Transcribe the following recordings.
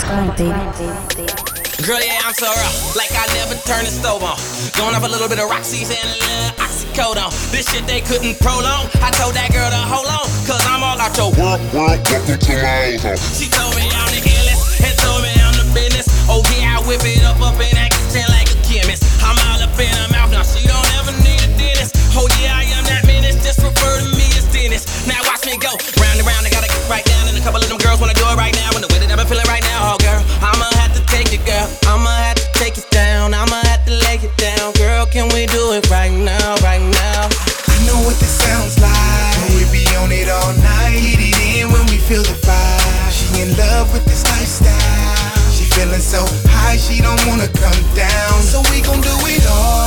Girl, yeah, I'm so rough, like I never turned the stove on. Going off a little bit of Roxy's and a little oxycodone. This shit they couldn't prolong. I told that girl to hold on, cause I'm all out your world, welcome to my home. She told me I'm the illest, and told me I'm the business. Oh yeah, I whip it up in that kitchen like a chemist. I'm all up in her mouth, now she don't ever need a dentist. Oh yeah, I am that menace, just refer to me as Dennis. Now watch me go, round and round, I gotta get right down. And a couple of them girls wanna do it right now. And the way that I've been feeling right now, oh girl, I'ma have to take it, girl. I'ma have to take it down, I'ma have to lay it down. Girl, can we do it right now, right now? I know what this sounds like, when we be on it all night. Hit it in when we feel the vibe. She in love with this lifestyle. She feeling so high, she don't wanna come down. So we gon' do it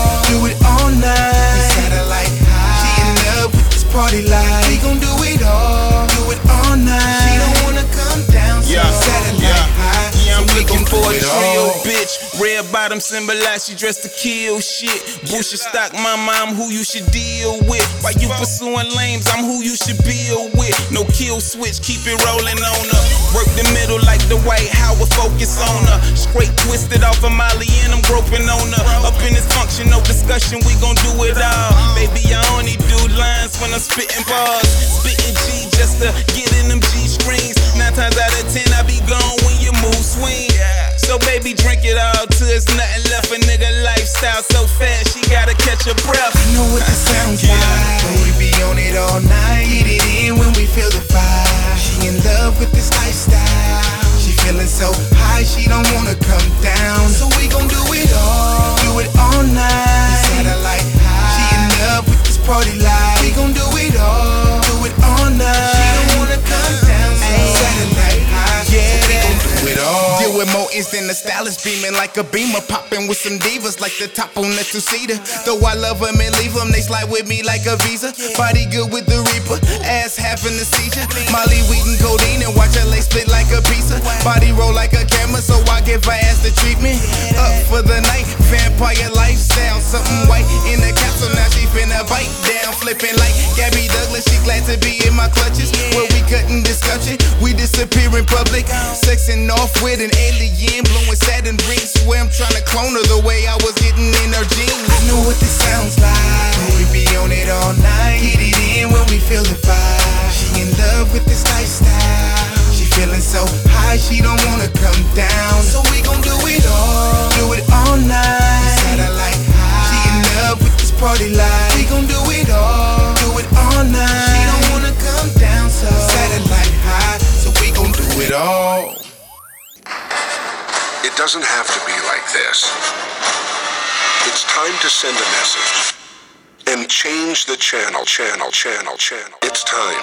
all night. We satellite high. She in love with this party life. We gon' do it all night. She don't wanna come down, so satellite high. Yeah, I'm so looking for a trio all. bitch. Red bottom symbolize she dressed to kill shit. Bullshit stock, mama, I'm who you should deal with. While you pursuing lames, I'm who you should build with. No kill switch, keep it rolling on her. Work the middle like the White Howard, focus on her. Straight twisted off of Molly and I'm groping on her. Up in this functional discussion, we gon' do it all. Baby, I only do lines when I'm spitting bars. Spitting G just to get in them G strings. 9 times out of 10, I be gone when you move swing. So baby, drink it all till there's nothing left. A nigga lifestyle so fast, she gotta catch her breath. I know what this sounds like, when we be on it all night. Hit it in when we feel the vibe. She in love with this lifestyle. She feeling so high, she don't wanna come down. So we gon' do it all night. We satellite high. She in love with this party life. We gon' do it all night. She don't wanna come down, so satellite high. Yeah, so we gon' do it all. Deal with more instant, the stylist beaming like a beamer, popping with some divas like the top on the two-seater. Though I love them and leave them, they slide with me like a visa. Body good with the reaper, ass having the seizure. Molly weed and codeine and watch her leg split like a pizza. Body roll like a camera, so I give her ass the treatment. Up for the night, vampire lifestyle, something white in the capsule. Now she finna bite down, flipping like Gabby Douglas. She glad to be in my clutches. Where we cutting discussion, we disappear in public. Sexing off with an alien, blowing Saturn rings. Swear I'm tryna clone her the way I was getting in her jeans. I know what this sounds like, when we be on it all night. Hit it in when we feel the vibe. She in love with this lifestyle. She feeling so high, she don't wanna come down. So we gon' do it all night. Satellite high. She in love with this party life. We gon' do it all night. She don't wanna come down, so satellite high. So we gon' do it all. It doesn't have to be like this. It's time to send a message and change the channel. It's time.